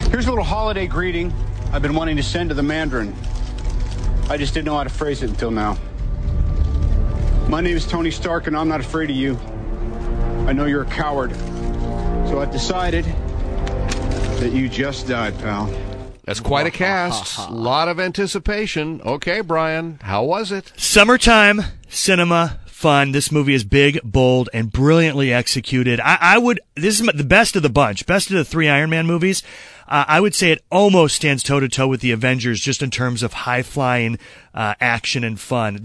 Here's a little holiday greeting I've been wanting to send to the Mandarin. I just didn't know how to phrase it until now. My name is Tony Stark, and I'm not afraid of you. I know you're a coward. So I've decided that you just died, pal. That's quite a cast. A lot of anticipation. Okay, Brian, how was it? Summertime cinema fun. This movie is big, bold, and brilliantly executed. This is the best of the bunch, best of the three Iron Man movies. I would say it almost stands toe-to-toe with the Avengers just in terms of high-flying action and fun.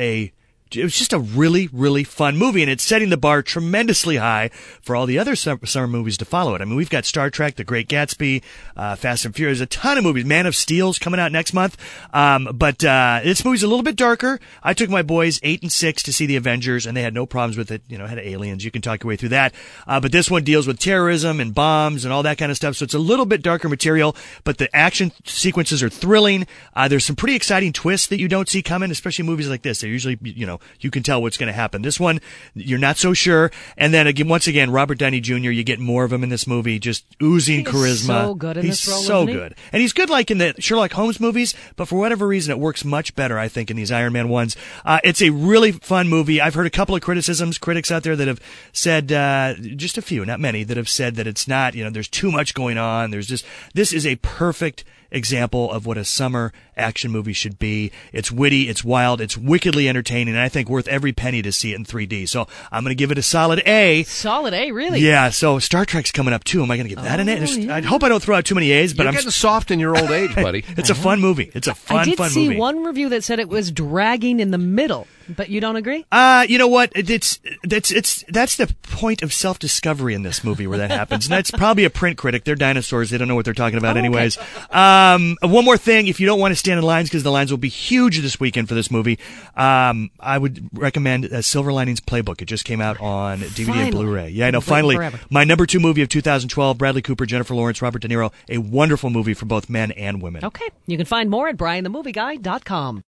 It was just a really, really fun movie, and it's setting the bar tremendously high for all the other summer movies to follow it. I mean, we've got Star Trek, The Great Gatsby, Fast and Furious, a ton of movies. Man of Steel's coming out next month. But this movie's a little bit darker. I took my boys 8 and 6 to see The Avengers, and they had no problems with it. You know, it had aliens. You can talk your way through that. But this one deals with terrorism and bombs and all that kind of stuff, so it's a little bit darker material, but the action sequences are thrilling. There's some pretty exciting twists that you don't see coming, especially in movies like this. They're usually, you can tell what's going to happen. This one, you're not so sure. And then once again, Robert Downey Jr., you get more of him in this movie, just oozing charisma. He's so good in this role, He's so isn't he? good. And he's good like in the Sherlock Holmes movies, but for whatever reason, it works much better, I think, in these Iron Man ones. It's a really fun movie. I've heard a couple of critics out there that have said, just a few, not many, that have said that it's not, there's too much going on. This is a perfect example of what a summer action movie should be. It's witty, it's wild, it's wickedly entertaining, and I think worth every penny to see it in 3D. So I'm going to give it a solid A. Solid A, really? Yeah, so Star Trek's coming up too. Am I going to give that an A? Yeah. I hope I don't throw out too many A's, but You're getting soft in your old age, buddy. It's a fun movie. It's a fun movie. I did see one review that said it was dragging in the middle, but you don't agree? You know what? That's the point of self-discovery in this movie where that happens. And that's probably a print critic. They're dinosaurs. They don't know what they're talking about anyways. One more thing. If you don't want to stand in lines, because the lines will be huge this weekend for this movie, I would recommend Silver Linings Playbook. It just came out on DVD and Blu-ray. Yeah, I know. Finally, my number 2 movie of 2012, Bradley Cooper, Jennifer Lawrence, Robert De Niro. A wonderful movie for both men and women. Okay. You can find more at BrianTheMovieGuy.com.